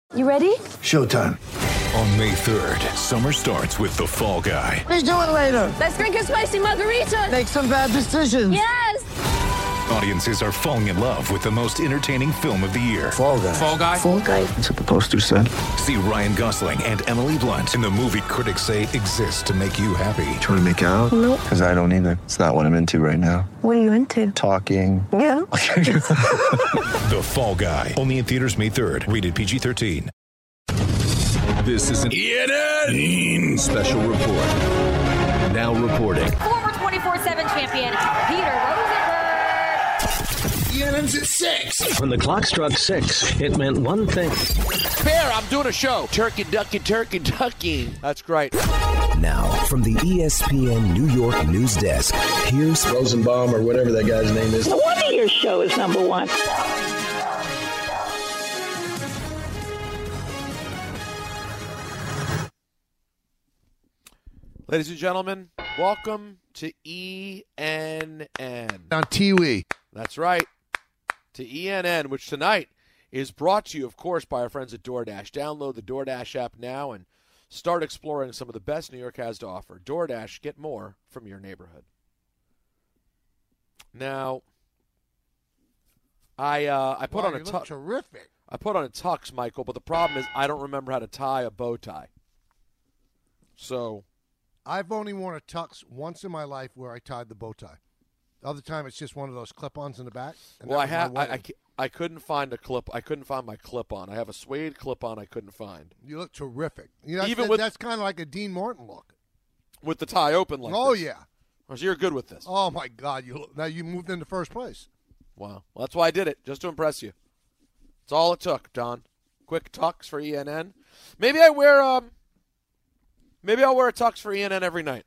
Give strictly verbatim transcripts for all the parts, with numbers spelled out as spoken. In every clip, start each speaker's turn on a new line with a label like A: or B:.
A: You ready?
B: Showtime.
C: On May third, summer starts with The Fall Guy.
B: Let's do it later.
A: Let's drink a spicy margarita.
B: Make some bad decisions.
A: Yes!
C: Audiences are falling in love with the most entertaining film of the year.
B: Fall Guy.
C: Fall Guy?
A: Fall guy.
B: That's what the poster said.
C: See Ryan Gosling and Emily Blunt in the movie critics say exists to make you happy.
B: Trying to make it out?
A: Nope.
B: Because I don't either. It's not what I'm into right now.
A: What are you into?
B: Talking.
A: Yeah.
C: The Fall Guy. Only in theaters May third. Rated P G thirteen. This is an E N N special report. Now reporting.
D: Former twenty-four seven champion, Peter Rosenberg.
B: E N N's at six.
E: When the clock struck six, it meant one thing.
F: Bear, I'm doing a show. Turkey, ducky, turkey, ducky. That's great.
G: Now, from the E S P N New York news desk, here's
E: Rosenbaum or whatever that guy's name is.
H: No wonder your show is number one.
F: Ladies and gentlemen, welcome to E N N.
I: On T W.
F: That's right. To E N N, which tonight is brought to you, of course, by our friends at DoorDash. Download the DoorDash app now and start exploring some of the best New York has to offer. DoorDash, get more from your neighborhood. Now, I uh, I put
I: Wow,
F: on a
I: you look
F: tux.
I: terrific.
F: I put on a tux, Michael, but the problem is I don't remember how to tie a bow tie. So,
I: I've only worn a tux once in my life where I tied the bow tie. The other time, it's just one of those clip-ons in the back. and
F: well,
I: that
F: I
I: was my
F: have I, I,
I: wedding.
F: ca- I couldn't find a clip. I couldn't find my clip-on. I have a suede clip-on I couldn't find.
I: You look terrific. You know, that's,
F: Even
I: that-
F: with-
I: that's kind of like a Dean Martin look.
F: With the tie open like
I: oh
F: this.
I: yeah.
F: Oh, so you're good with this.
I: Oh my God. You look, now you moved into first place.
F: Wow. Well, that's why I did it, just to impress you. That's all it took, Don. Quick tux for E N N. Maybe I wear um. Maybe I'll wear a tux for E N N every night.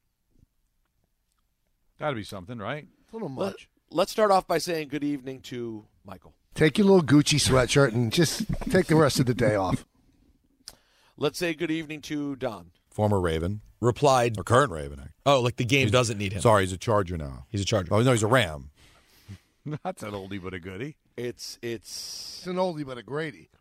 J: Got to be something, right?
I: A little
F: Let,
I: much.
F: let's start off by saying good evening to Michael.
I: Take your little Gucci sweatshirt and just take the rest of the day off.
F: Let's say good evening to Don.
J: Former Raven.
K: Replied,
J: Or current Raven.
K: oh, like the game
J: He's-
K: doesn't need him.
J: Sorry, he's a Charger now.
K: He's a Charger.
J: Oh, no, he's a Ram. That's an oldie but a goodie.
F: It's it's
I: It's an oldie but a Grady.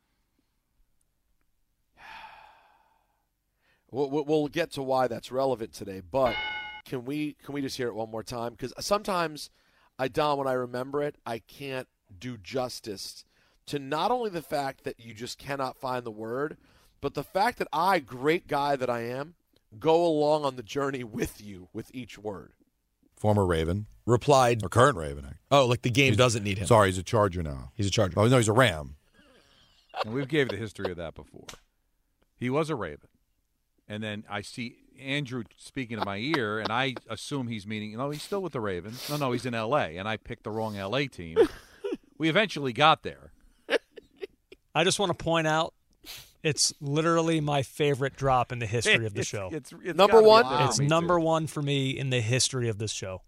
F: We'll, we'll- we'll get to why that's relevant today, but can we can we just hear it one more time? Because sometimes, I Don, when I remember it, I can't do justice to not only the fact that you just cannot find the word, but the fact that I, great guy that I am, go along on the journey with you with each word.
J: Former Raven.
K: Replied,
J: Or current Raven.
K: oh, like the game
J: He's-
K: doesn't need him.
J: Sorry, he's a Charger now.
K: He's a Charger.
J: Oh, no, he's a Ram. And we've gave the history of that before. He was a Raven. And then I see Andrew speaking to my ear, and I assume he's meaning, no, he's still with the Ravens. No, no, he's in L A, and I picked the wrong L A team. We eventually got there.
L: I just want to point out it's literally my favorite drop in the history of the
J: It's-
L: show.
J: It's, it's
F: Number
J: gotta be
F: one?
J: up there for
L: It's
J: me,
L: number
J: too.
L: one for me in the history of this show.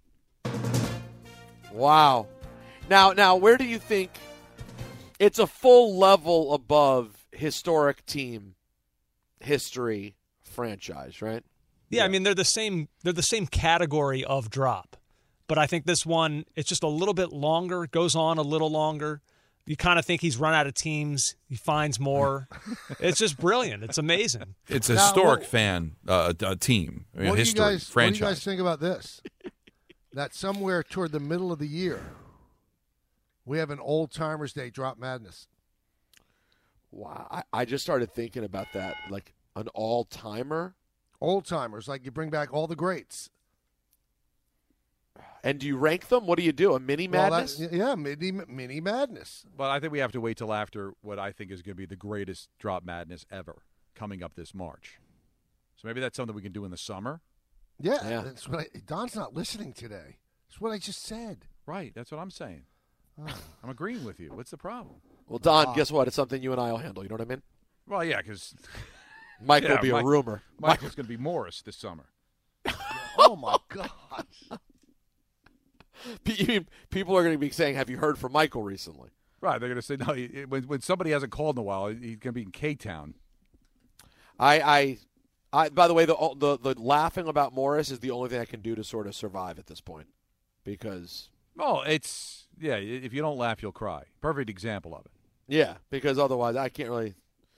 F: Wow. Now, now, where do you think it's a full level above historic team history franchise, right?
L: Yeah, I mean they're the same they're the same category of drop. But I think this one it's just a little bit longer, goes on a little longer. You kind of think he's run out of teams. He finds more. It's just brilliant. It's amazing.
J: It's a
I: Now,
J: historic
I: what-
J: fan uh, uh, team. I mean,
I: What do, you
J: history,
I: guys, what do
J: franchise.
I: you guys think about this? That somewhere toward the middle of the year, we have an old timers day drop madness.
F: Wow. I, I just started thinking about that, like an all-timer.
I: Old timers, like you bring back all the greats.
F: And do you rank them? What do you do? A mini
I: Well, that-
F: madness?
I: yeah, mini, mini madness.
J: But I think we have to wait till after what I think is going to be the greatest drop madness ever coming up this March. So maybe that's something we can do in the summer.
I: Yeah,
F: Yeah.
I: that's what I, Don's not listening today. That's what I just said.
J: Right. That's what I'm saying. I'm agreeing with you. What's the problem?
F: Well, Don,
I: Ah.
F: guess what? It's something you and I will handle. You know what I mean?
J: Well, yeah, because
F: Mike
J: Yeah,
F: will be
J: Mike-
F: a rumor.
J: Michael's going to be Morris this summer.
I: Oh my gosh.
F: Pe- People are going to be saying, "Have you heard from Michael recently?"
J: Right. They're going to say, no, he- when, when somebody hasn't called in a while, he's going to be in K-Town.
F: I, I, I. By the way, the, the the laughing about Morris is the only thing I can do to sort of survive at this point, because
J: Oh, it's, yeah, if you don't laugh, you'll cry. Perfect example of it.
F: yeah, because otherwise I can't really.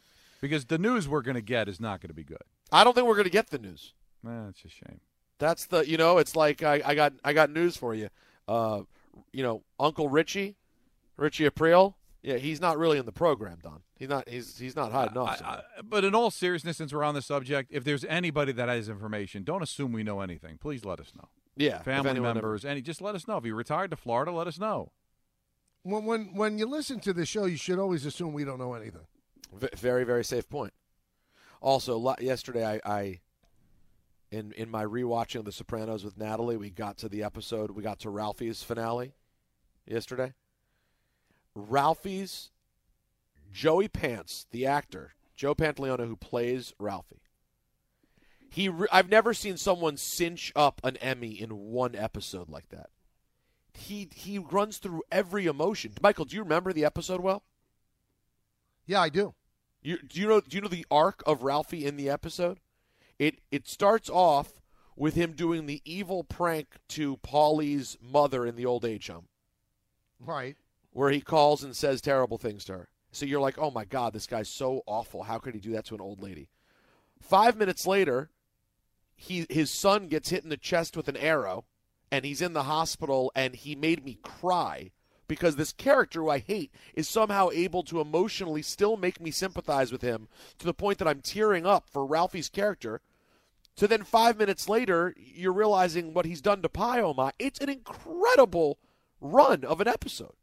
J: Because the news we're going to get is not going to be good.
F: I don't think we're going to get the news.
J: Eh, it's a shame.
F: That's the, you know, it's like I, I got I got news for you. Uh, you know, Uncle Richie, Richie April, yeah, he's not really in the program, Don. He's not he's he's not hiding off.
J: I, I, but in all seriousness, since we're on the subject, if there's anybody that has information, don't assume we know anything. Please let us know.
F: Yeah,
J: family members, ever... any just let us know. If you retired to Florida, let us know.
I: When when when you listen to the show, you should always assume we don't know anything.
F: V- very very safe point. Also, yesterday I, I in in my rewatching of The Sopranos with Natalie, we got to the episode. We got to Ralphie's finale yesterday. Ralphie's Joey Pants, the actor, Joe Pantoliano, who plays Ralphie. He, re- I've never seen someone cinch up an Emmy in one episode like that. He he runs through every emotion. Michael, do you remember the episode well?
I: Yeah, I do.
F: You, do you know? Do you know the arc of Ralphie in the episode? It it starts off with him doing the evil prank to Paulie's mother in the old age home.
I: Right.
F: Where he calls and says terrible things to her. So you're like, oh, my God, this guy's so awful. How could he do that to an old lady? Five minutes later, he his son gets hit in the chest with an arrow, and he's in the hospital, and he made me cry because this character who I hate is somehow able to emotionally still make me sympathize with him to the point that I'm tearing up for Ralphie's character. So then five minutes later, you're realizing what he's done to Pyoma. It's an incredible run of an episode.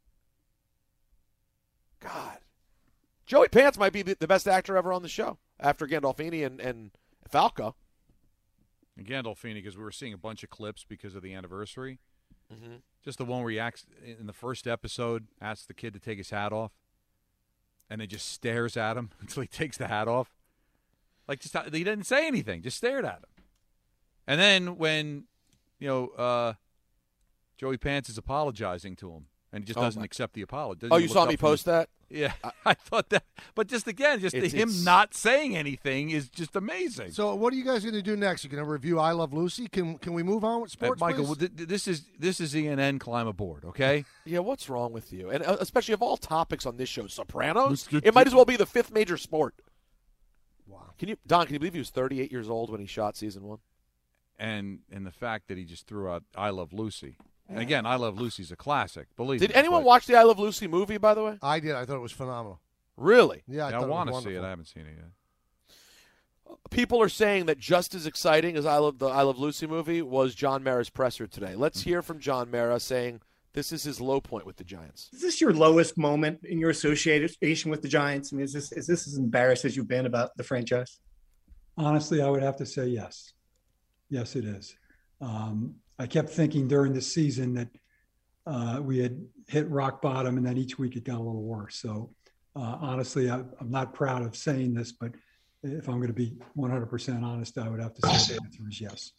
F: God. Joey Pants might be the best actor ever on the show after Gandolfini and, and Falco.
J: And Gandolfini, because we were seeing a bunch of clips because of the anniversary.
F: Mm-hmm.
J: Just the one where he acts in the first episode, asks the kid to take his hat off, and then just stares at him until he takes the hat off. Like, just he didn't say anything, just stared at him. And then when, you know, uh, Joey Pants is apologizing to him, and he just
F: oh
J: doesn't
F: my.
J: accept the apology.
F: Oh, you saw me post
J: his,
F: that?
J: Yeah, I, I thought that. But just again, just
F: it's,
J: him
F: it's,
J: not saying anything is just amazing.
I: So, what are you guys going to do next? You're going to review I Love Lucy? Can Can we move on with sports,
J: hey, Michael,
I: please?
J: well, th- this is this is E N N. Climb aboard, okay?
F: Yeah, what's wrong with you? And uh, especially of all topics on this show, Sopranos. It might as well be the fifth major sport.
I: Wow.
F: Can you, Don? Can you believe he was thirty-eight years old when he shot season one?
J: And and the fact that he just threw out I Love Lucy. And again, I Love Lucy's a classic. Believe
F: Did
J: me,
F: anyone
J: but...
F: watch the I Love Lucy movie, by the way?
I: I did. I thought it was phenomenal.
F: Really?
I: Yeah, I,
J: yeah, I
I: want to
J: see it. I haven't seen it yet.
F: People are saying that just as exciting as I Love the I Love Lucy movie was John Mara's presser today. Let's hear from John Mara saying this is his low point with the Giants.
K: Is this your lowest moment in your association with the Giants? I mean, is this is this as embarrassed as you've been about the franchise?
M: Honestly, I would have to say yes. Yes, it is. Um, I kept thinking during the season that uh, we had hit rock bottom, and then each week it got a little worse. So uh, honestly, I, I'm not proud of saying this, but if I'm going to be one hundred percent honest, I would have to say the answer is yes.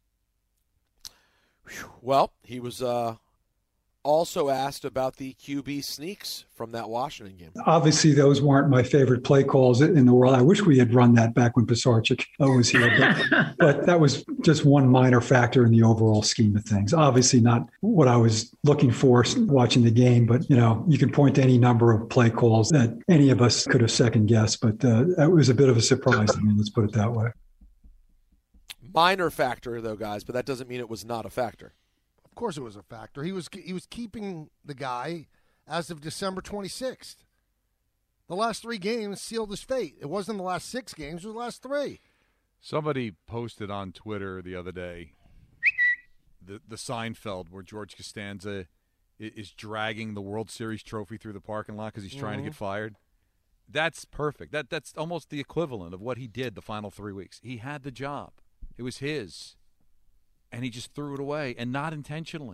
F: Well, he was uh, also asked about the Q B sneaks from that Washington game.
M: Obviously, those weren't my favorite play calls in the world. I wish we had run that back when Pisarcik was here, but, but that was just one minor factor in the overall scheme of things. Obviously, not what I was looking for watching the game, but you know, you can point to any number of play calls that any of us could have second guessed, but uh, that was a bit of a surprise to me. Let's put it that way.
F: Minor factor, though, guys, but that doesn't mean it was not a factor.
I: Of course, it was a factor. He was he was keeping the guy as of December twenty-sixth. The last three games sealed his fate. It wasn't the last six games; it was the last three.
J: Somebody posted on Twitter the other day the the Seinfeld where George Costanza is dragging the World Series trophy through the parking lot because he's trying mm-hmm. to get fired. That's perfect. That that's almost the equivalent of what he did the final three weeks. He had the job; it was his. And he just threw it away, and not intentionally.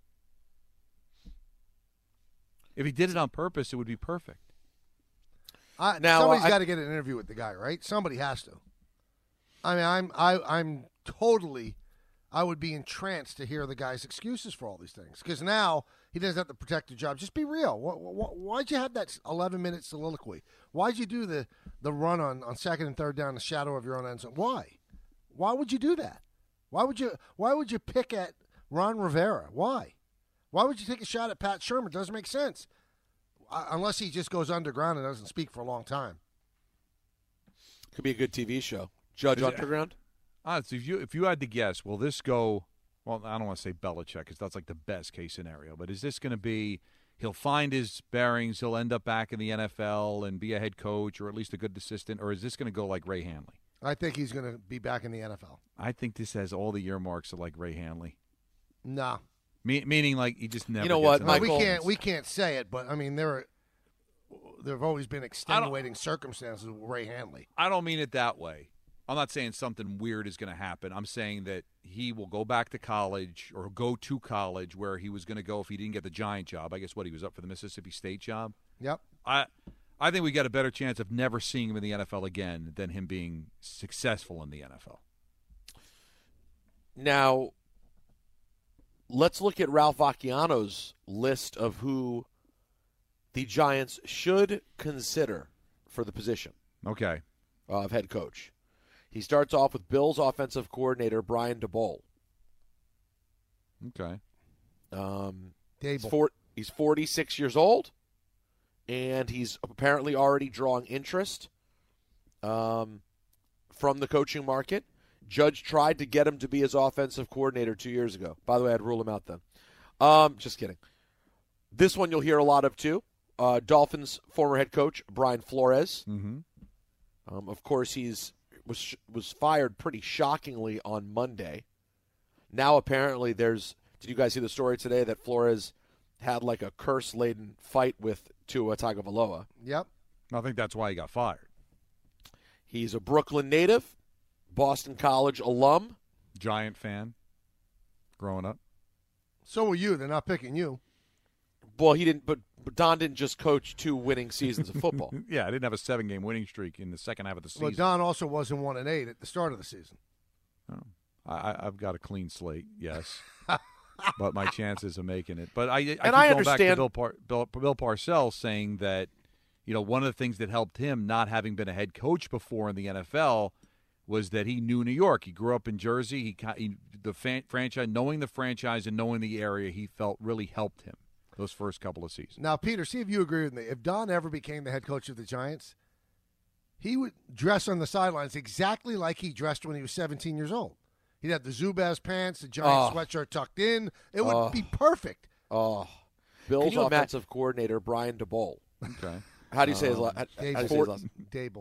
J: If he did it on purpose, it would be perfect.
I: I,
F: now,
I: somebody's
F: uh,
I: got to get an interview with the guy, right? Somebody has to. I mean, I'm I, I'm totally, I would be entranced to hear the guy's excuses for all these things. Because now he doesn't have to protect the job. Just be real. Why, why, why'd you have that eleven-minute soliloquy? Why'd you do the, the run on, on second and third down the shadow of your own end zone? Why? Why would you do that? Why would you Why would you pick at Ron Rivera? Why? Why would you take a shot at Pat Shermer? It doesn't make sense. Uh, unless he just goes underground and doesn't speak for a long time.
F: Could be a good T V show. Judge
J: Is it-
F: Underground?
J: Honestly, if you if you had to guess, will this go? Well, I don't want to say Belichick because that's like the best case scenario. But is this going to be? He'll find his bearings. He'll end up back in the N F L and be a head coach or at least a good assistant. Or is this going to go like Ray Hanley?
I: I think he's going to be back in the N F L.
J: I think this has all the earmarks of like Ray Hanley.
I: No.
J: Me- meaning like he just never.
F: You know
J: gets
F: what,
J: in
I: Well,
J: the
I: we
F: Michael-
I: can't we can't say it, but I mean there are there have always been extenuating circumstances with Ray Hanley.
J: I don't mean it that way. I'm not saying something weird is going to happen. I'm saying that he will go back to college or go to college where he was going to go if he didn't get the Giant job. I guess what he was up for the Mississippi State job.
I: Yep.
J: I I think we got a better chance of never seeing him in the N F L again than him being successful in the N F L.
F: Now, let's look at Ralph Vacchiano's list of who the Giants should consider for the position
J: Okay.
F: of head coach. He starts off with Bills offensive coordinator Brian DeBole.
J: Okay.
F: Um, he's,
I: Dable.
F: four, he's forty-six years old, and he's apparently already drawing interest um, from the coaching market. Judge tried to get him to be his offensive coordinator two years ago. By the way, I'd rule him out then. Um, just kidding. This one you'll hear a lot of, too. Uh, Dolphins former head coach Brian Flores.
J: Mm-hmm.
F: Um, of course, he's was was fired pretty shockingly on Monday. Now, apparently, there's – did you guys see the story today that Flores had like a curse-laden fight with Tua Tagovailoa?
I: Yep.
J: I think that's why he got fired.
F: He's a Brooklyn native, Boston College alum.
J: Giant fan growing up.
I: So were you. They're not picking you.
F: Well, he didn't, but, but Don didn't just coach two winning seasons of football.
J: Yeah, I didn't have a seven-game winning streak in the second half of the season.
I: Well, Don also wasn't one and eight at the start of the season.
J: Oh. I, I've got a clean slate, yes, but my chances of making it. But I, I
F: and
J: keep
F: I
J: going
F: understand
J: back to Bill, Par, Bill, Bill Parcells saying that, you know, one of the things that helped him not having been a head coach before in the N F L was that he knew New York. He grew up in Jersey. He, he the fan, franchise, knowing the franchise and knowing the area, he felt really helped him those first couple of seasons.
I: Now, Peter, see if you agree with me. If Don ever became the head coach of the Giants, he would dress on the sidelines exactly like he dressed when he was seventeen years old. He'd have the Zubaz pants, the giant
F: Oh.
I: sweatshirt tucked in. It would
F: Oh.
I: be perfect.
F: Oh, Bill's
L: you ima-
F: offensive coordinator Brian DeBole.
J: Okay.
F: How do you say his, la-
J: Um,
F: how, how do you
I: Dable.
F: say his last name?
I: Dable.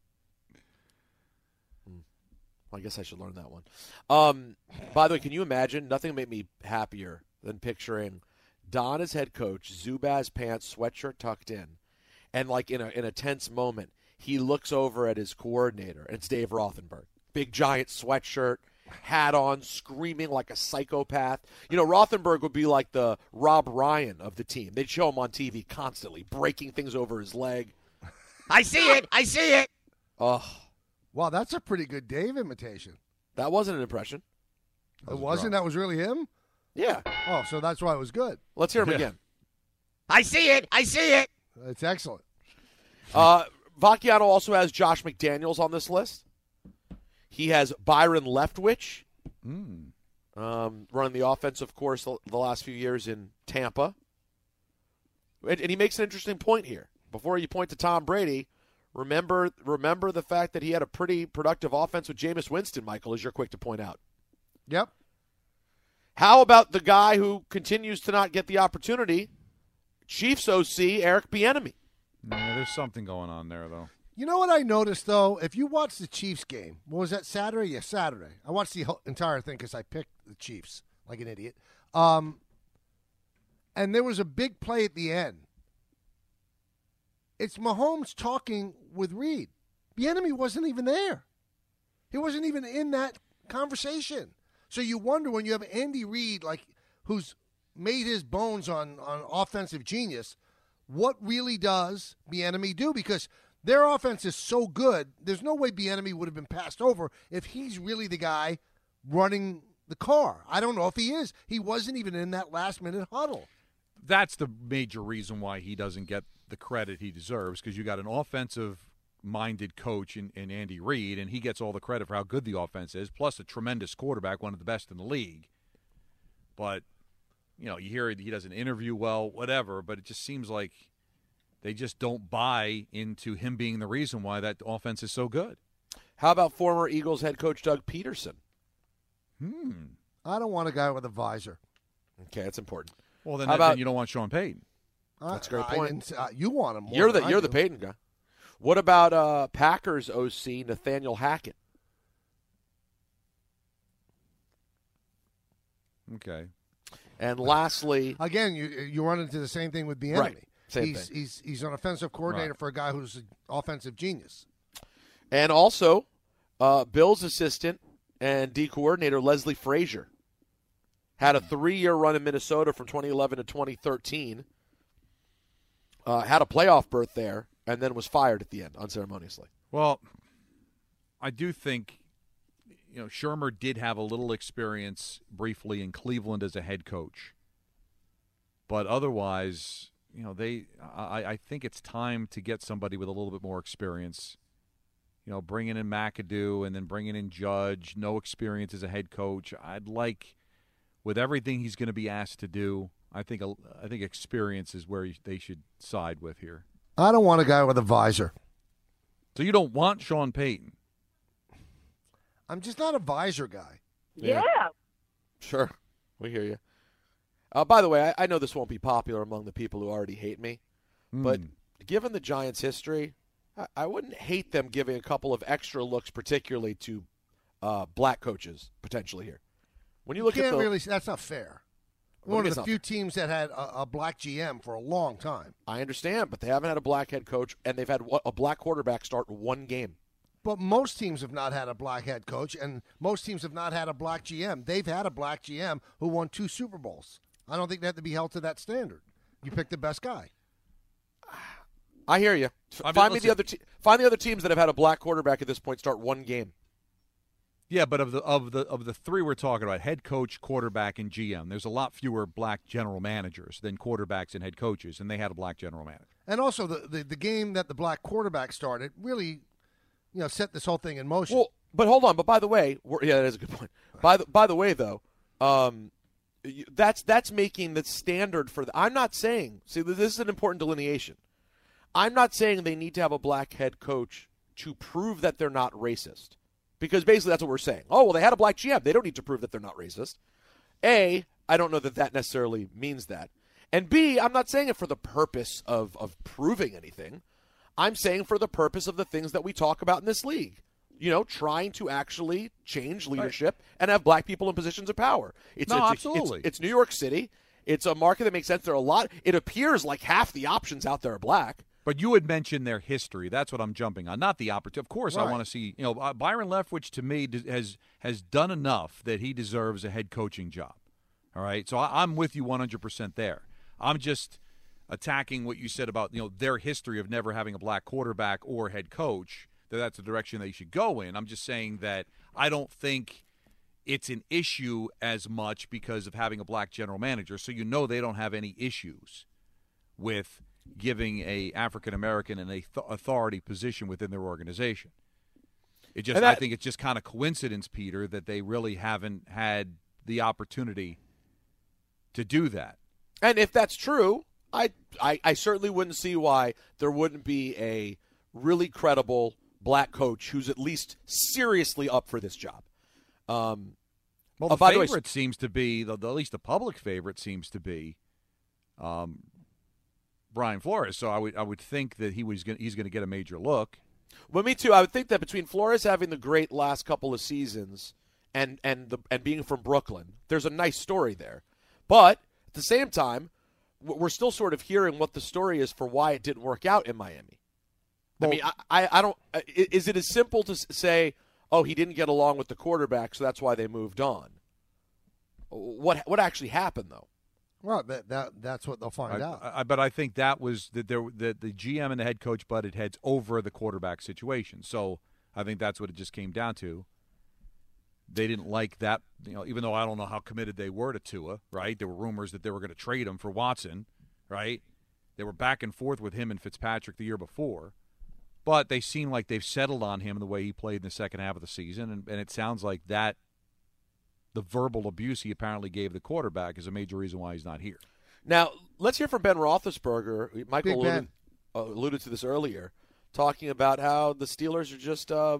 F: I guess I should learn that one. Um, by the way, can you imagine? Nothing made me happier than picturing Don as head coach, Zubaz pants, sweatshirt tucked in, and like in a in a tense moment, he looks over at his coordinator, and it's Dave Rothenberg. Big giant sweatshirt, hat on, screaming like a psychopath. You know, Rothenberg would be like the Rob Ryan of the team. They'd show him on T V constantly, breaking things over his leg.
N: I see it. I see it.
F: Oh,
I: Wow, that's a pretty good Dave imitation.
F: that wasn't an impression.
I: It wasn't? That was really him?
F: Yeah.
I: Oh, so that's why it was good.
F: Let's hear him
J: Yeah.
F: again.
N: I see it. I see it.
I: It's excellent.
F: Uh, Vacchiano also has Josh McDaniels on this list. He has Byron Leftwich,
J: Mm.
F: um, running the offense, of course, the, the last few years in Tampa. And, and he makes an interesting point here. Before you point to Tom Brady, remember remember the fact that he had a pretty productive offense with Jameis Winston, Michael, as you're quick to point out.
I: Yep.
F: How about the guy who continues to not get the opportunity, Chiefs O C Eric Bieniemy?
J: Yeah, there's something going on there, though.
I: You know what I noticed, though? If you watch the Chiefs game, what was that, Saturday? Yeah, Saturday. I watched the whole entire thing because I picked the Chiefs like an idiot. Um, and there was a big play at the end. It's Mahomes talking with Reed. Bieniemy wasn't even there. He wasn't even in that conversation. So you wonder when you have Andy Reid, like, who's made his bones on, on offensive genius, what really does Bieniemy do? Because their offense is so good, there's no way Bieniemy would have been passed over if he's really the guy running the car. I don't know if he is. He wasn't even in that last-minute huddle.
J: That's the major reason why he doesn't get the credit he deserves, because you got an offensive-minded coach in, in Andy Reid, and he gets all the credit for how good the offense is, plus a tremendous quarterback, one of the best in the league. But, you know, you hear he doesn't interview well, whatever, but it just seems like they just don't buy into him being the reason why that offense is so good.
F: How about former Eagles head coach Doug Peterson?
J: Hmm.
I: I don't want a guy with a visor.
F: Okay, that's important.
J: Well, then,
F: How
J: that,
F: about,
J: then you don't want Sean Payton.
F: That's a great
I: I,
F: point.
I: I uh, you want him more
F: You're the
I: than I
F: you're the
I: do.
F: Payton guy. What about uh, Packers O C Nathaniel Hackett?
J: Okay.
F: And lastly,
I: Again, you you run into the same thing with the enemy.
F: Right. Same
I: he's,
F: thing.
I: he's he's an offensive coordinator
F: Right.
I: for a guy who's an offensive genius.
F: and also uh, Bill's assistant and D coordinator Leslie Frazier had a three-year run in Minnesota from twenty eleven to twenty thirteen. Uh, had a playoff berth there, and then was fired at the end unceremoniously.
J: Well, I do think, you know, Shermer did have a little experience briefly in Cleveland as a head coach. But otherwise, you know, they I, I think it's time to get somebody with a little bit more experience. You know, bringing in McAdoo and then bringing in Judge, no experience as a head coach. I'd like, with everything he's going to be asked to do, I think I think experience is where they should side with here.
I: I don't want a guy with a visor.
J: So you don't want Sean Payton?
I: I'm just not a visor guy.
A: Yeah.
F: Sure. We hear you. Uh, by the way, I, I know this won't be popular among the people who already hate me, but given the Giants' history, I, I wouldn't hate them giving a couple of extra looks, particularly to uh, black coaches, potentially here. When you look
I: can't
F: at the,
I: really. That's not fair.
F: What
I: One
F: do you
I: of the
F: mean
I: few
F: it's not
I: teams that had a, a black G M for a long time.
F: I understand, but they haven't had a black head coach, and they've had a black quarterback start one game.
I: But most teams have not had a black head coach, and most teams have not had a black G M. They've had a black G M who won two Super Bowls. I don't think they have to be held to that standard. You pick the best guy.
F: I hear you.
J: I mean,
F: find me
J: listen-
F: the other te- find the other teams that have had a black quarterback at this point start one game.
J: Yeah, but of the of the of the three we're talking about, head coach, quarterback, and G M, there's a lot fewer black general managers than quarterbacks and head coaches, and they had a black general manager.
I: And also, the, the, the game that the black quarterback started really, you know, set this whole thing in motion.
F: Well, but hold on. But by the way, we're, yeah, that is a good point. By the by the way, though, um, you- that's that's making the standard for. The, I'm not saying. See, this is an important delineation. I'm not saying they need to have a black head coach to prove that they're not racist, because basically that's what we're saying. Oh, well, they had a black G M. They don't need to prove that they're not racist. A, I don't know that that necessarily means that. And B, I'm not saying it for the purpose of, of proving anything. I'm saying for the purpose of the things that we talk about in this league. You know, trying to actually change leadership and have black people in positions of power. It's,
J: No,
F: it's,
J: absolutely.
F: It's, it's New York City. It's a market that makes sense. There are a lot. It appears like half the options out there are black.
J: But you had mentioned their history. That's what I'm jumping on, not the opportunity. Of course, I
F: Right.
J: want to see. You know, uh, Byron Leftwich to me d- has has done enough that he deserves a head coaching job. All right, so I, I'm with you one hundred percent there. I'm just attacking what you said about you know their history of never having a black quarterback or head coach. That that's the direction they should go in. I'm just saying that I don't think it's an issue as much because of having a black general manager. So you know they don't have any issues with giving a African American in a th- authority position within their organization. It just,
F: And that-
J: I think it's just kind of coincidence, Peter, that they really haven't had the opportunity to do that.
F: And if that's true, I, I I certainly wouldn't see why there wouldn't be a really credible black coach who's at least seriously up for this job. Um,
J: Well,
F: oh,
J: the
F: by the way,
J: favorite seems to be, the, the, at least the public favorite seems to be um, Brian Flores. So I would I would think that he was gonna, he's going to get a major look.
F: Well, me too. I would think that between Flores having the great last couple of seasons and and the and being from Brooklyn, there's a nice story there. But at the same time, w- we're still sort of hearing what the story is for why it didn't work out in Miami. I mean, I, I, I don't. I- Is it as simple to s- say, "Oh, he didn't get along with the quarterback, so that's why they moved on"? What what actually happened though?
I: Well, that, that that's what they'll find
J: I,
I: out.
J: I, but I think that was that there that the G M and the head coach butted heads over the quarterback situation. So I think that's what it just came down to. They didn't like that, you know. Even though I don't know how committed they were to Tua, right? There were rumors that they were going to trade him for Watson, right? They were back and forth with him and Fitzpatrick the year before, but they seem like they've settled on him the way he played in the second half of the season, and, and it sounds like that. The verbal abuse he apparently gave the quarterback is a major reason why he's not here.
F: Now, let's hear from Ben Roethlisberger. Michael
I: Big
F: alluded,
I: Ben.
F: uh, alluded to this earlier, talking about how the Steelers are just um,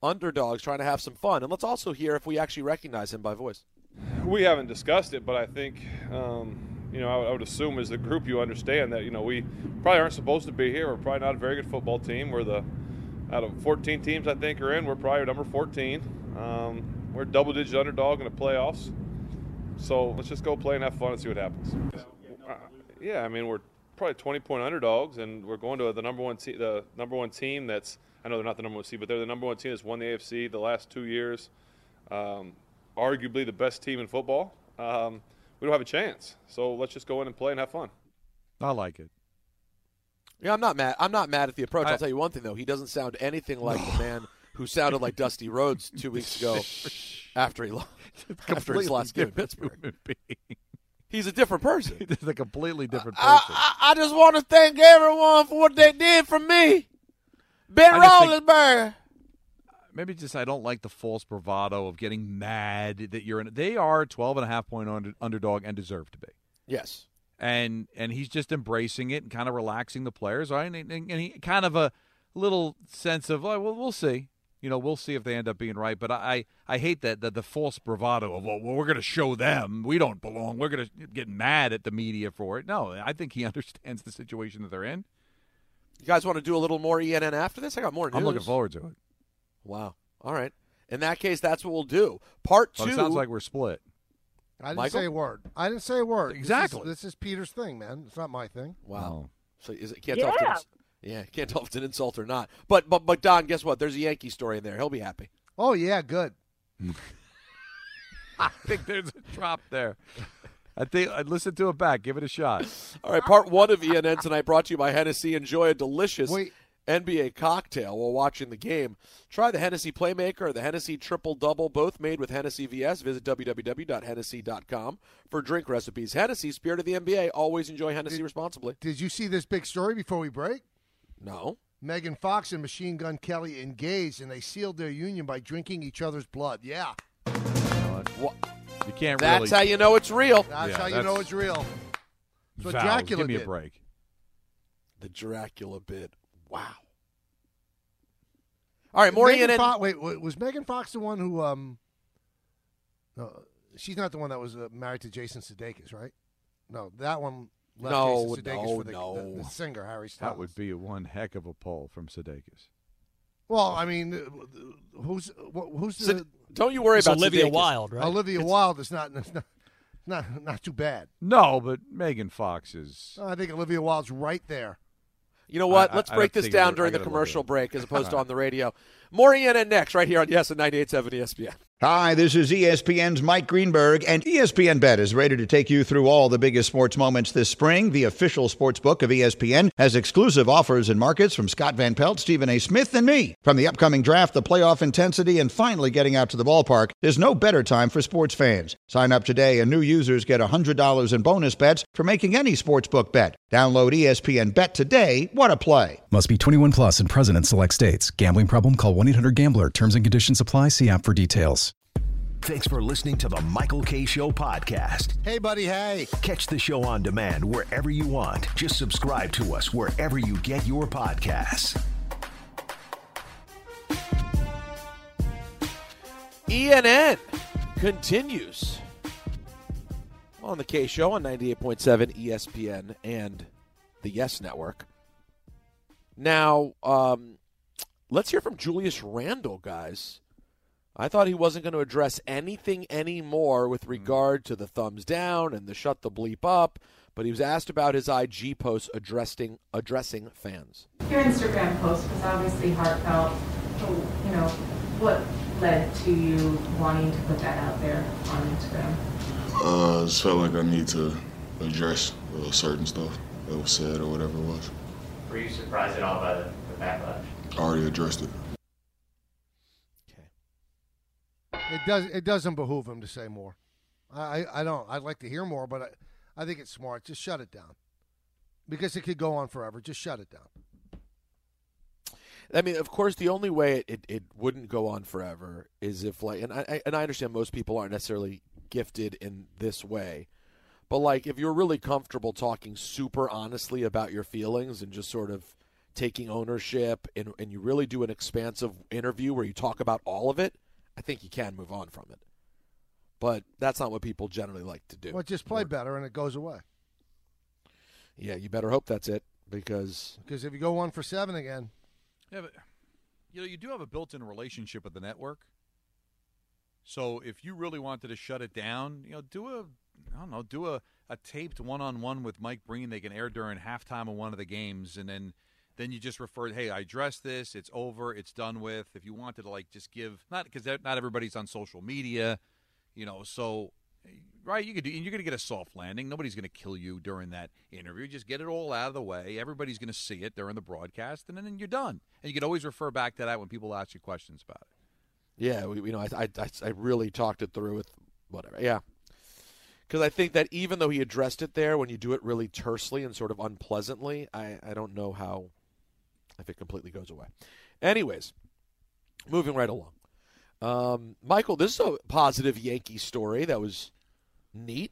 F: underdogs trying to have some fun. And let's also hear if we actually recognize him by voice.
O: We haven't discussed it, but I think, um, you know, I, I would assume as a group you understand that, you know, we probably aren't supposed to be here. We're probably not a very good football team. We're the, out of fourteen teams I think are in, we're probably number fourteen. Um, we're a double-digit underdog in the playoffs. So let's just go play and have fun and see what happens. Uh, yeah, I mean, we're probably twenty-point underdogs, and we're going to the number one te- the number one team that's, I know they're not the number one seed, but they're the number one team that's won the A F C the last two years. Um, arguably the best team in football. Um, we don't have a chance. So let's just go in and play and have fun.
J: I like it.
F: Yeah, I'm not mad. I'm not mad at the approach.
J: I,
F: I'll tell you one thing, though. He doesn't sound anything like the man who sounded like Dusty Rhodes two weeks ago after he lost, after his last game in Pittsburgh. He's a different person.
J: He's a completely different person.
F: I, I, I just want to thank everyone for what they did for me. Ben Roethlisberger.
J: Maybe just I don't like the false bravado of getting mad that you're in. They are a twelve and a half point under, underdog and deserve to be.
F: Yes.
J: And and he's just embracing it and kind of relaxing the players. Right? And, and, and he kind of a little sense of, oh, well, we'll see. You know, we'll see if they end up being right. But I, I hate that, that the false bravado of, well, we're going to show them. We don't belong. We're going to get mad at the media for it. No, I think he understands the situation that they're in.
F: You guys want to do a little more E N N after this? I got more news.
J: I'm looking forward to it.
F: Wow. All right. In that case, that's what we'll do. Part two.
J: Well, it sounds like we're split.
I: I didn't
F: Michael?
I: say a word. I didn't say a word.
J: Exactly.
I: This is, this is Peter's thing, man. It's not my thing.
F: Wow. So is it, can't
H: Yeah.
F: tell if it's, yeah, can't tell if it's an insult or not. But but but Don, guess what? There's a Yankee story in there. He'll be happy.
I: Oh yeah, good.
J: I think there's a drop there. I think I'd listen to it back. Give it a shot.
F: All right, part one of E N N tonight brought to you by Hennessy. Enjoy a delicious
I: Wait.
F: N B A cocktail while watching the game. Try the Hennessy Playmaker or the Hennessy Triple Double, both made with Hennessy V S. Visit w w w dot hennessy dot com for drink recipes. Hennessy, spirit of the N B A. Always enjoy Hennessy
I: Did-
F: responsibly.
I: Did you see this big story before we break?
F: No.
I: Megan Fox and Machine Gun Kelly engaged, and they sealed their union by drinking each other's blood. Yeah.
F: What?
J: You can't
F: That's
J: really.
F: how you know it's real.
I: That's
J: Yeah,
I: how you
J: that's-
I: know it's real. That's what
J: Vows,
I: Dracula
J: give me
I: did.
J: a break.
F: The Dracula bit. Wow. All right, more E N
I: Megan
F: N.
I: Fo- wait, wait, was Megan Fox the one who? Um, no, she's not the one that was uh, married to Jason Sudeikis, right? No, that one left
F: No,
I: Jason Sudeikis
F: no,
I: for the,
F: no.
I: the, the singer Harry Styles.
J: That would be one heck of a pull from Sudeikis.
I: Well, I mean, uh, who's wh- who's the?
F: Sid- Don't you worry
L: It's
F: about
L: Olivia
F: Sudeikis.
L: Wilde, right?
I: Olivia Wilde is not, not not not too bad.
J: No, but Megan Fox is.
I: I think Olivia Wilde's right there.
F: You know what?
J: I-
F: Let's
J: I-
F: break
J: I
F: this
J: think I
F: down
J: gotta-
F: during
J: I
F: the
J: gotta look
F: commercial
J: at it.
F: break as opposed to on the radio. More E N N next, right here on Yes at ninety-eight point seven E S P N.
P: Hi, this is E S P N's Mike Greenberg, and E S P N Bet is ready to take you through all the biggest sports moments this spring. The official sports book of E S P N has exclusive offers and markets from Scott Van Pelt, Stephen A. Smith, and me. From the upcoming draft, the playoff intensity, and finally getting out to the ballpark, there's no better time for sports fans. Sign up today, and new users get one hundred dollars in bonus bets for making any sportsbook bet. Download E S P N Bet today. What a play.
Q: Must be twenty-one plus and present in select states. Gambling problem? Call one eight hundred gambler. Terms and conditions apply. See app for details.
G: Thanks for listening to the Michael K. Show podcast.
I: Hey, buddy, hey.
G: Catch the show on demand wherever you want. Just subscribe to us wherever you get your podcasts.
F: E N N continues on the K Show on ninety-eight point seven E S P N and the Yes Network. Now, um, let's hear from Julius Randle, guys. I thought he wasn't going to address anything anymore with regard to the thumbs down and the shut the bleep up, but he was asked about his I G post addressing addressing fans.
R: Your Instagram post was obviously heartfelt. So, you know, what led to you wanting to put that out there on Instagram?
S: Uh, I just felt like I need to address uh, certain stuff that was said or whatever it was.
T: Were you surprised at all by the, the backlash?
S: I already addressed it.
I: It does. It doesn't behoove him to say more. I, I, I don't. I'd like to hear more, but I, I think it's smart. Just shut it down, because it could go on forever. Just shut it down.
F: I mean, of course, the only way it, it, it wouldn't go on forever is if, like, and I and I understand most people aren't necessarily gifted in this way, but like, if you're really comfortable talking super honestly about your feelings and just sort of taking ownership and, and you really do an expansive interview where you talk about all of it, I think you can move on from it. But that's not what people generally like to do.
I: Well, just play better and it goes away.
F: Yeah, you better hope that's it because
I: because if you go one for seven again.
J: Yeah, but you know, you do have a built-in relationship with the network. So if you really wanted to shut it down, you know, do a I don't know, do a, a taped one-on-one with Mike Breen they can air during halftime of one of the games, and then then you just refer, hey, I addressed this, it's over, it's done with. If you wanted to, like, just give, not because not everybody's on social media, you know, so, right, you could do, you're going to get a soft landing. Nobody's going to kill you during that interview. Just get it all out of the way. Everybody's going to see it during the broadcast, and then you're done. And you can always refer back to that when people ask you questions about it.
F: Yeah, we, you know, I, I, I really talked it through with whatever, yeah. Because I think that even though he addressed it there, when you do it really tersely and sort of unpleasantly, I, I don't know how, if it completely goes away. Anyways, moving right along. Um, Michael, this is a positive Yankee story that was neat.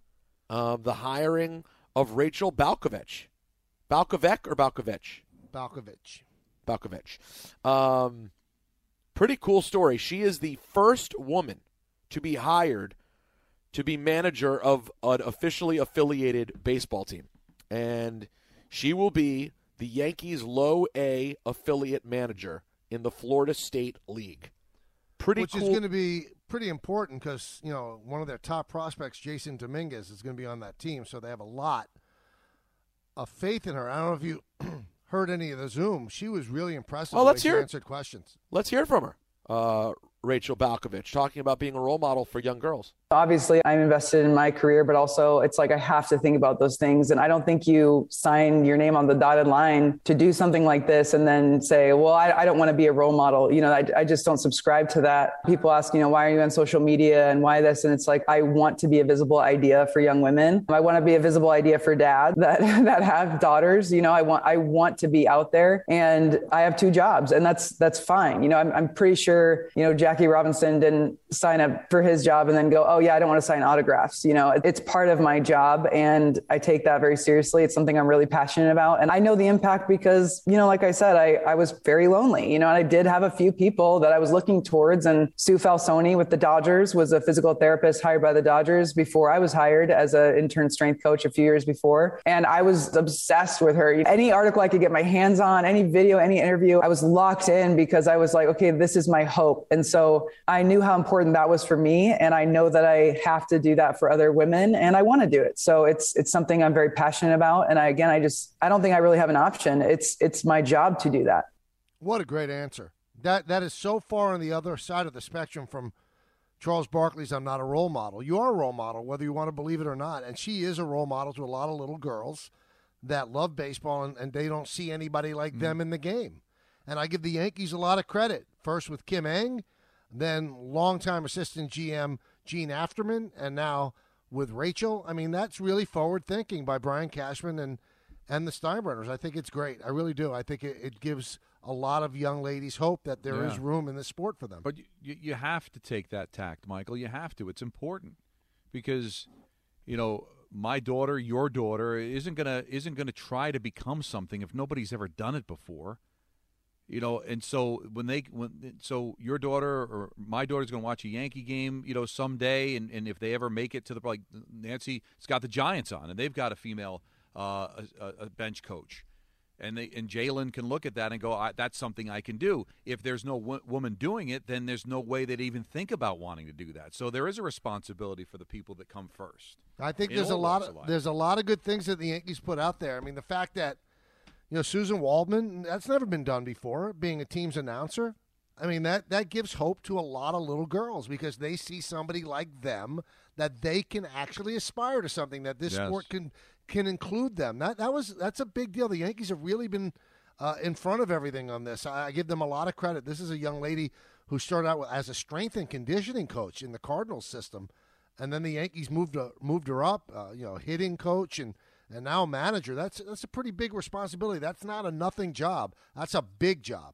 F: Um, the hiring of Rachel Balkovec. Balkovec or Balkovec?
I: Balkovec.
F: Balkovec. Um, pretty cool story. She is the first woman to be hired to be manager of an officially affiliated baseball team. And she will be the Yankees' low A affiliate manager in the Florida State League. Pretty
I: Which
F: cool.
I: is going to be pretty important because, you know, one of their top prospects, Jason Dominguez, is going to be on that team. So they have a lot of faith in her. I don't know if you heard any of the Zoom. She was really impressive.
F: Oh,
I: the way
F: let's
I: she
F: hear it.
I: answered questions.
F: Let's hear it from her. Uh, Rachel Balkovec, talking about being a role model for young girls.
U: Obviously, I'm invested in my career, but also it's like I have to think about those things. And I don't think you sign your name on the dotted line to do something like this and then say, well, I, I don't want to be a role model. You know, I, I just don't subscribe to that. People ask, you know, why are you on social media and why this? And it's like, I want to be a visible idea for young women. I want to be a visible idea for dads that, that have daughters. You know, I want, I want to be out there, and I have two jobs, and that's, that's fine. You know, I'm, I'm pretty sure, you know, Jackie Robinson didn't sign up for his job and then go, oh yeah, I don't want to sign autographs. You know, it's part of my job, and I take that very seriously. It's something I'm really passionate about. And I know the impact because, you know, like I said, I, I was very lonely, you know, and I did have a few people that I was looking towards. And Sue Falsoni with the Dodgers was a physical therapist hired by the Dodgers before I was hired as an intern strength coach a few years before. And I was obsessed with her. Any article I could get my hands on, any video, any interview, I was locked in because I was like, okay, this is my hope. And so I knew how important that was for me. And I know that I have to do that for other women, and I want to do it. So it's, it's something I'm very passionate about. And I, again, I just, I don't think I really have an option. It's, it's my job to do that.
I: What a great answer. That, that is so far on the other side of the spectrum from Charles Barkley's I'm not a role model. You are a role model, whether you want to believe it or not. And she is a role model to a lot of little girls that love baseball, and, and they don't see anybody like mm. them in the game. And I give the Yankees a lot of credit. First with Kim Ng, then longtime assistant G M Gene Afterman, and now with Rachel. I mean, that's really forward thinking by Brian Cashman and, and the Steinbrenners. I think it's great. I really do. I think it, it gives a lot of young ladies hope that there
J: yeah.
I: is room in this sport for them.
J: But you, you have to take that tact, Michael. You have to. It's important because, you know, my daughter, your daughter, isn't gonna isn't gonna try to become something if nobody's ever done it before. You know, and so when they, when so your daughter or my daughter's going to watch a Yankee game, you know, someday, and, and if they ever make it to the, like Nancy's got the Giants on, and they've got a female uh, a, a bench coach, and they and Jalen can look at that and go, I, that's something I can do. If there's no w- woman doing it, then there's no way they'd even think about wanting to do that. So there is a responsibility for the people that come first.
I: I think there's a lot of, of there's a lot of good things that the Yankees put out there. I mean, the fact that, you know, Susan Waldman, that's never been done before, being a team's announcer. I mean, that, that gives hope to a lot of little girls because they see somebody like them that they can actually aspire to something, that this yes. sport can can include them. That that was that's a big deal. The Yankees have really been uh, in front of everything on this. I, I give them a lot of credit. This is a young lady who started out as a strength and conditioning coach in the Cardinals system, and then the Yankees moved uh, moved her up, uh, you know, hitting coach and. And now manager, that's that's a pretty big responsibility. That's not a nothing job. That's a big job.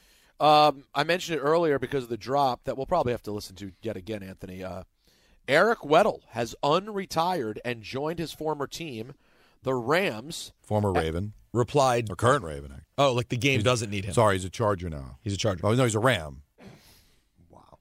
F: Um, I mentioned it earlier because of the drop that we'll probably have to listen to yet again, Anthony. Uh, Eric Weddle has unretired and joined his former team, The Rams,
C: former Raven,
V: replied,
C: or current Raven.
V: Oh, like the game
C: he's,
V: doesn't need him.
C: Sorry, he's a Charger now.
V: He's a Charger.
C: Oh no, he's a Ram.
F: Wow.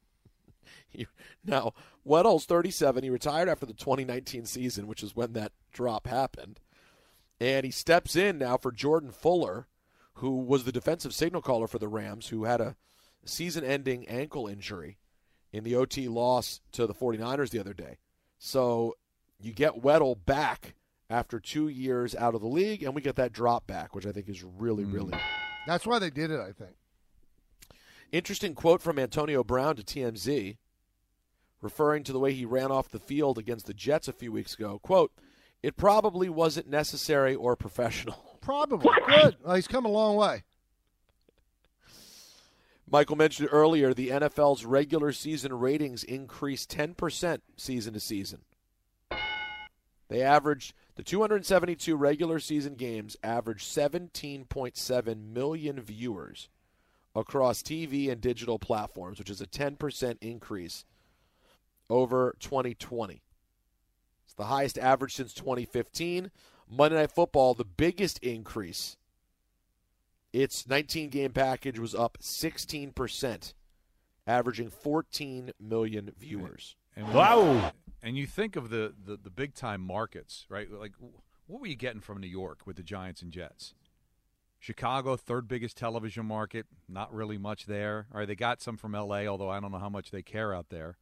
F: Now, Weddle's thirty-seven. He retired after the twenty nineteen season, which is when that drop happened. And he steps in now for Jordan Fuller, who was the defensive signal caller for the Rams, who had a season-ending ankle injury in the O T loss to the 49ers the other day. So you get Weddle back after two years out of the league, and we get that drop back, which I think is really, mm. really.
I: That's why they did it, I think.
F: Interesting quote from Antonio Brown to T M Z, referring to the way he ran off the field against the Jets a few weeks ago. Quote, "It probably wasn't necessary or professional."
I: Probably. Good. Well, he's come a long way.
F: Michael mentioned earlier the N F L's regular season ratings increased ten percent season to season. They averaged, the two hundred seventy-two regular season games averaged seventeen point seven million viewers across T V and digital platforms, which is a ten percent increase over twenty twenty. It's the highest average since twenty fifteen. Monday Night Football, the biggest increase. Its nineteen-game package was up sixteen percent, averaging fourteen million viewers.
J: And wow! And you think of the, the, the big-time markets, right? Like, what were you getting from New York with the Giants and Jets? Chicago, third biggest television market, not really much there. All right, they got some from L A, although I don't know how much they care out there.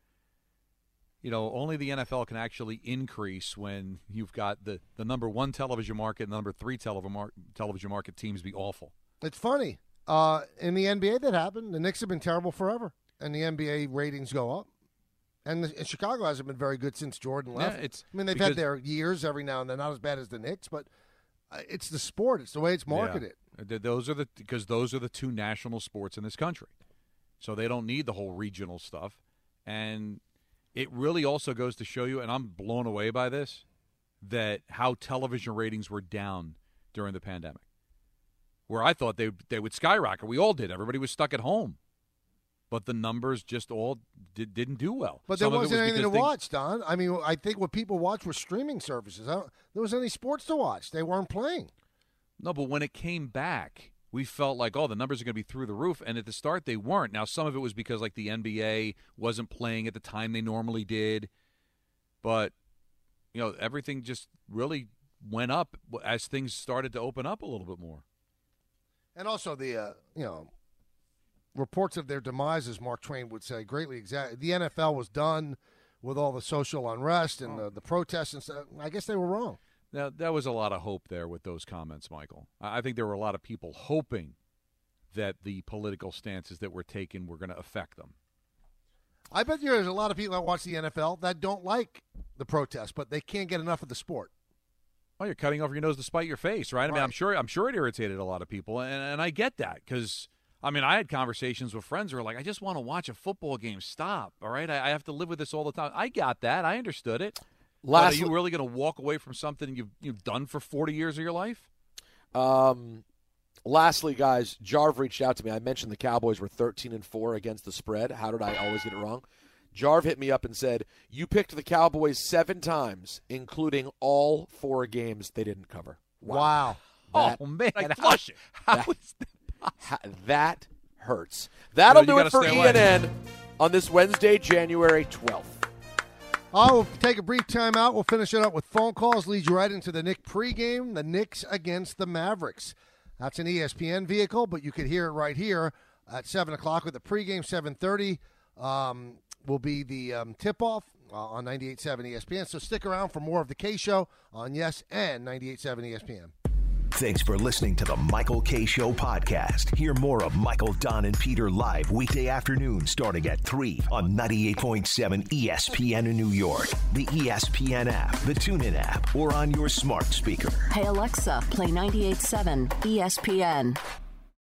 J: You know, only the N F L can actually increase when you've got the, the number one television market and the number three television mar- television market teams be awful.
I: It's funny. Uh, in the N B A, that happened. The Knicks have been terrible forever, and the N B A ratings go up. And, the, and Chicago hasn't been very good since Jordan left.
J: Yeah, it's
I: I mean, they've had their years every now and then, not as bad as the Knicks, but uh, it's the sport. It's the way it's marketed.
J: Yeah. Those are the because those are the two national sports in this country, so they don't need the whole regional stuff. And it really also goes to show you, and I'm blown away by this, that how television ratings were down during the pandemic. Where I thought they they would skyrocket. We all did. Everybody was stuck at home. But the numbers just all did, didn't do well.
I: But there
J: Some
I: wasn't
J: was
I: anything to
J: they,
I: watch, Don. I mean, I think what people watched were streaming services. I don't, there wasn't any sports to watch. They weren't playing.
J: No, but when it came back, we felt like, oh, the numbers are going to be through the roof. And at the start, they weren't. Now, some of it was because, like, the N B A wasn't playing at the time they normally did. But, you know, everything just really went up as things started to open up a little bit more.
I: And also the, uh, you know, reports of their demise, as Mark Twain would say, greatly exaggerated. The N F L was done with all the social unrest and oh. the, the protests and stuff. I guess they were wrong.
J: Now, there was a lot of hope there with those comments, Michael. I think there were a lot of people hoping that the political stances that were taken were going to affect them.
I: I bet there's a lot of people that watch the N F L that don't like the protests, but they can't get enough of the sport.
J: Oh, you're cutting off your nose to spite your face, right? I mean,
I: right.
J: I'm sure I'm sure it irritated a lot of people, and, and I get that because, I mean, I had conversations with friends who were like, I just want to watch a football game. Stop, all right? I, I have to live with this all the time. I got that. I understood it. Lastly, but are you really going to walk away from something you've, you've done for forty years of your life?
F: Um, lastly, guys, Jarv reached out to me. I mentioned the Cowboys were thirteen and four against the spread. How did I always get it wrong? Jarv hit me up and said, you picked the Cowboys seven times, including all four games they didn't cover.
I: Wow.
F: wow. That,
J: oh, man, I flush it. How
F: that,
J: is that
F: possible? That hurts. That'll
J: you know,
F: do it for E N N on this Wednesday, January twelfth.
I: I will take a brief time out. We'll finish it up with phone calls. Lead you right into the Knick pregame, the Knicks against the Mavericks. That's an E S P N vehicle, but you could hear it right here at seven o'clock with the pregame. seven thirty um, will be the um, tip-off uh, on ninety-eight point seven E S P N. So stick around for more of the K Show on Yes and ninety-eight point seven E S P N.
G: Thanks for listening to the Michael K. Show podcast. Hear more of Michael, Don, and Peter live weekday afternoon starting at three on ninety-eight point seven E S P N in New York, the E S P N app, the TuneIn app, or on your smart speaker.
W: Hey, Alexa, play ninety-eight point seven E S P N.